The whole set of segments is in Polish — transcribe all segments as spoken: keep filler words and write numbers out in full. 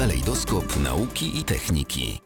Kalejdoskop nauki i techniki.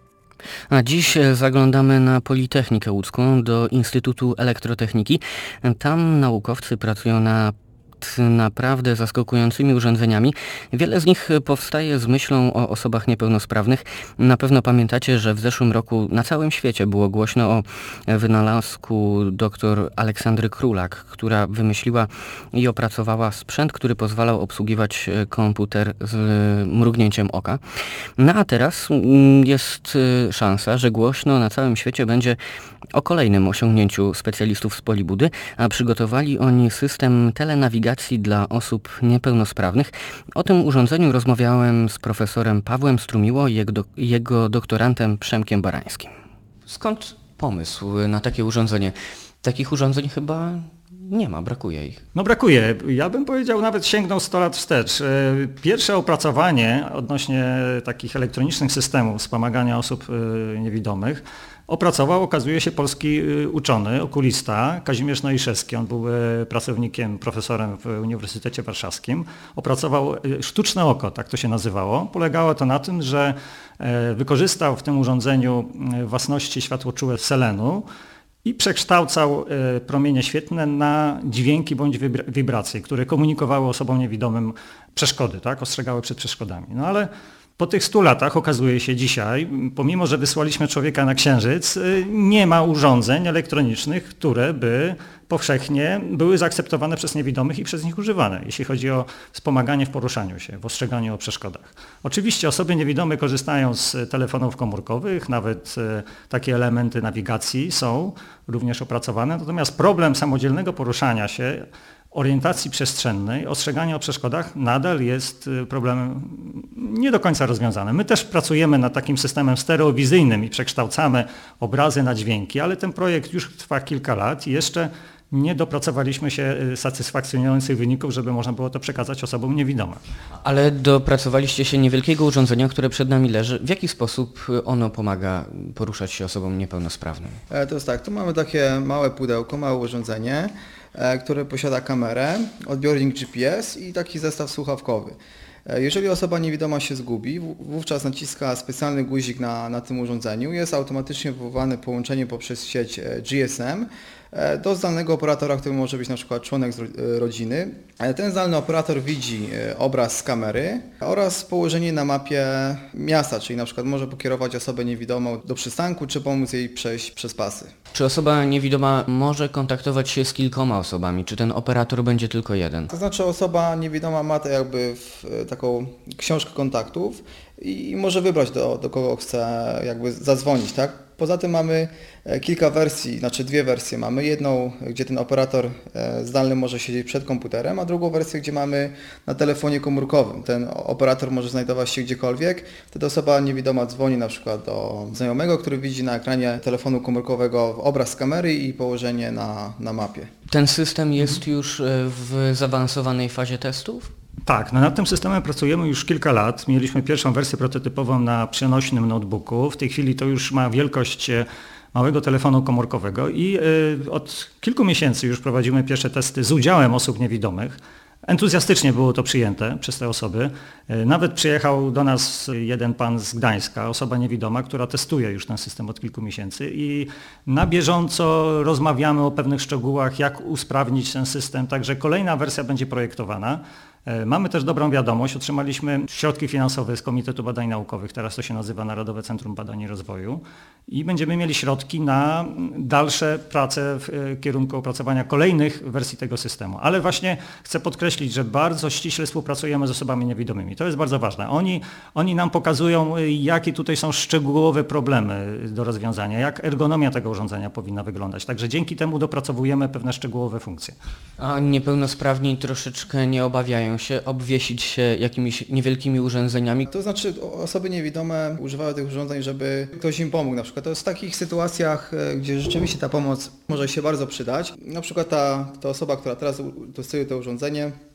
A dziś zaglądamy na Politechnikę Łódzką do Instytutu Elektrotechniki. Tam naukowcy pracują nad naprawdę zaskakującymi urządzeniami. Wiele z nich powstaje z myślą o osobach niepełnosprawnych. Na pewno pamiętacie, że w zeszłym roku na całym świecie było głośno o wynalazku dr Aleksandry Królak, która wymyśliła i opracowała sprzęt, który pozwalał obsługiwać komputer z mrugnięciem oka. No a teraz jest szansa, że głośno na całym świecie będzie o kolejnym osiągnięciu specjalistów z Polibudy, a przygotowali oni system telenawigacji dla osób niepełnosprawnych. O tym urządzeniu rozmawiałem z profesorem Pawłem Strumiło i jego, jego doktorantem Przemkiem Barańskim. Skąd pomysł na takie urządzenie? Takich urządzeń chyba nie ma, brakuje ich. No brakuje. Ja bym powiedział, nawet sięgnął sto lat wstecz. Pierwsze opracowanie odnośnie takich elektronicznych systemów wspomagania osób niewidomych opracował, okazuje się, polski uczony, okulista Kazimierz Noiszewski. On był pracownikiem, profesorem w Uniwersytecie Warszawskim. Opracował sztuczne oko, tak to się nazywało. Polegało to na tym, że wykorzystał w tym urządzeniu własności światłoczułe selenu i przekształcał promienie świetlne na dźwięki bądź wibracje, które komunikowały osobom niewidomym przeszkody, tak? Ostrzegały przed przeszkodami. No ale po tych stu latach okazuje się dzisiaj, pomimo że wysłaliśmy człowieka na Księżyc, nie ma urządzeń elektronicznych, które by powszechnie były zaakceptowane przez niewidomych i przez nich używane, jeśli chodzi o wspomaganie w poruszaniu się, w ostrzeganiu o przeszkodach. Oczywiście osoby niewidome korzystają z telefonów komórkowych, nawet takie elementy nawigacji są również opracowane, natomiast problem samodzielnego poruszania się, orientacji przestrzennej, ostrzegania o przeszkodach nadal jest problemem nie do końca rozwiązanym. My też pracujemy nad takim systemem stereowizyjnym i przekształcamy obrazy na dźwięki, ale ten projekt już trwa kilka lat i jeszcze nie dopracowaliśmy się satysfakcjonujących wyników, żeby można było to przekazać osobom niewidomym. Ale dopracowaliście się niewielkiego urządzenia, które przed nami leży. W jaki sposób ono pomaga poruszać się osobom niepełnosprawnym? To jest tak, tu mamy takie małe pudełko, małe urządzenie, które posiada kamerę, odbiornik G P S i taki zestaw słuchawkowy. Jeżeli osoba niewidoma się zgubi, wówczas naciska specjalny guzik na, na tym urządzeniu, jest automatycznie wywołane połączenie poprzez sieć G S M do zdalnego operatora, który może być na przykład członek rodziny. Ten zdalny operator widzi obraz z kamery oraz położenie na mapie miasta, czyli na przykład może pokierować osobę niewidomą do przystanku, czy pomóc jej przejść przez pasy. Czy osoba niewidoma może kontaktować się z kilkoma osobami? Czy ten operator będzie tylko jeden? To znaczy osoba niewidoma ma to jakby w, taką książkę kontaktów i może wybrać do, do kogo chce jakby zadzwonić, tak? Poza tym mamy kilka wersji, znaczy dwie wersje. Mamy jedną, gdzie ten operator zdalny może siedzieć przed komputerem, a drugą wersję, gdzie mamy na telefonie komórkowym. Ten operator może znajdować się gdziekolwiek. Wtedy osoba niewidoma dzwoni na przykład do znajomego, który widzi na ekranie telefonu komórkowego obraz z kamery i położenie na, na mapie. Ten system jest już w zaawansowanej fazie testów? Tak, no nad tym systemem pracujemy już kilka lat. Mieliśmy pierwszą wersję prototypową na przenośnym notebooku. W tej chwili to już ma wielkość małego telefonu komórkowego i od kilku miesięcy już prowadzimy pierwsze testy z udziałem osób niewidomych. Entuzjastycznie było to przyjęte przez te osoby. Nawet przyjechał do nas jeden pan z Gdańska, osoba niewidoma, która testuje już ten system od kilku miesięcy i na bieżąco rozmawiamy o pewnych szczegółach, jak usprawnić ten system, także kolejna wersja będzie projektowana. Mamy też dobrą wiadomość, otrzymaliśmy środki finansowe z Komitetu Badań Naukowych, teraz to się nazywa Narodowe Centrum Badań i Rozwoju i będziemy mieli środki na dalsze prace w kierunku opracowania kolejnych wersji tego systemu. Ale właśnie chcę podkreślić, że bardzo ściśle współpracujemy z osobami niewidomymi. To jest bardzo ważne. Oni, oni nam pokazują, jakie tutaj są szczegółowe problemy do rozwiązania, jak ergonomia tego urządzenia powinna wyglądać. Także dzięki temu dopracowujemy pewne szczegółowe funkcje. A niepełnosprawni troszeczkę nie obawiają się obwiesić się jakimiś niewielkimi urządzeniami? To znaczy osoby niewidome używają tych urządzeń, żeby ktoś im pomógł. Na przykład to jest w takich sytuacjach, gdzie rzeczywiście ta pomoc może się bardzo przydać. Na przykład ta, ta osoba, która teraz testuje to urządzenie,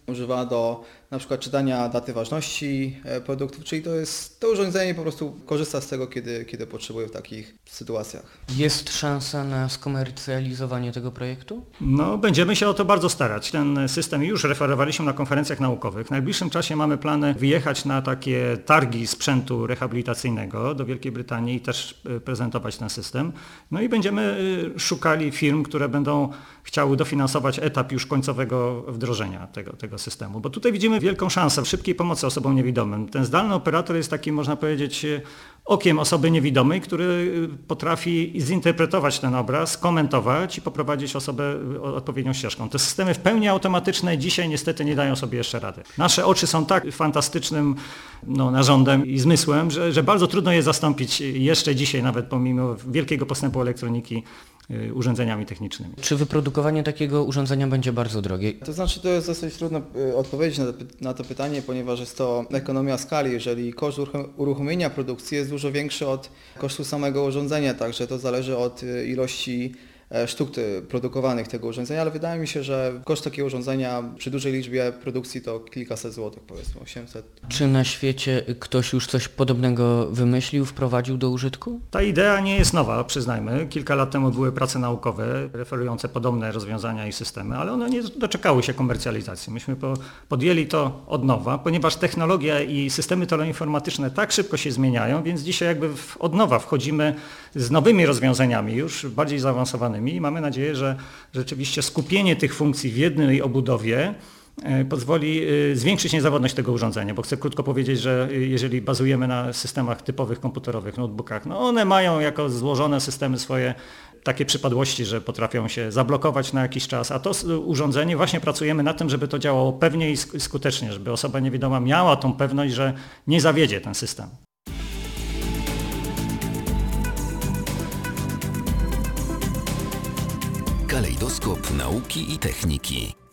używa do na przykład czytania daty ważności produktów, czyli to jest to urządzenie po prostu korzysta z tego, kiedy, kiedy potrzebuje w takich sytuacjach. Jest szansa na skomercjalizowanie tego projektu? No, będziemy się o to bardzo starać. Ten system już referowaliśmy na konferencjach naukowych. W najbliższym czasie mamy plany wyjechać na takie targi sprzętu rehabilitacyjnego do Wielkiej Brytanii i też prezentować ten system. No i będziemy szukali firm, które będą chciały dofinansować etap już końcowego wdrożenia tego, tego systemu. Bo tutaj widzimy wielką szansę w szybkiej pomocy osobom niewidomym. Ten zdalny operator jest takim, można powiedzieć, okiem osoby niewidomej, który potrafi zinterpretować ten obraz, komentować i poprowadzić osobę odpowiednią ścieżką. Te systemy w pełni automatyczne dzisiaj niestety nie dają sobie jeszcze rady. Nasze oczy są tak fantastycznym no, narządem i zmysłem, że, że bardzo trudno je zastąpić jeszcze dzisiaj, nawet pomimo wielkiego postępu elektroniki, urządzeniami technicznymi. Czy wyprodukowanie takiego urządzenia będzie bardzo drogie? To znaczy to jest dosyć trudno odpowiedzieć na to, na to pytanie, ponieważ jest to ekonomia skali. Jeżeli koszt uruchomienia produkcji jest dużo większy od kosztu samego urządzenia, także to zależy od ilości sztuk produkowanych tego urządzenia, ale wydaje mi się, że koszt takiego urządzenia przy dużej liczbie produkcji to kilkaset złotych, powiedzmy osiemset. Czy na świecie ktoś już coś podobnego wymyślił, wprowadził do użytku? Ta idea nie jest nowa, przyznajmy. Kilka lat temu były prace naukowe referujące podobne rozwiązania i systemy, ale one nie doczekały się komercjalizacji. Myśmy po, podjęli to od nowa, ponieważ technologia i systemy teleinformatyczne tak szybko się zmieniają, więc dzisiaj jakby w, od nowa wchodzimy z nowymi rozwiązaniami już bardziej zaawansowanymi i mamy nadzieję, że rzeczywiście skupienie tych funkcji w jednej obudowie pozwoli zwiększyć niezawodność tego urządzenia, bo chcę krótko powiedzieć, że jeżeli bazujemy na systemach typowych komputerowych, notebookach, no one mają jako złożone systemy swoje takie przypadłości, że potrafią się zablokować na jakiś czas, a to urządzenie właśnie pracujemy na tym, żeby to działało pewnie i skutecznie, żeby osoba niewidoma miała tą pewność, że nie zawiedzie ten system. Kalejdoskop nauki i techniki.